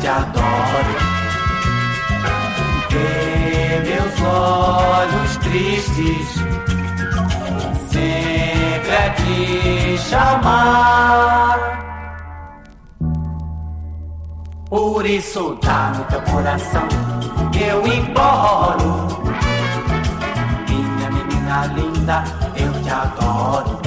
te adoro. Vê meus olhos tristes sempre a te chamar. Por isso dá no teu coração eu imploro. Minha menina linda, eu te adoro.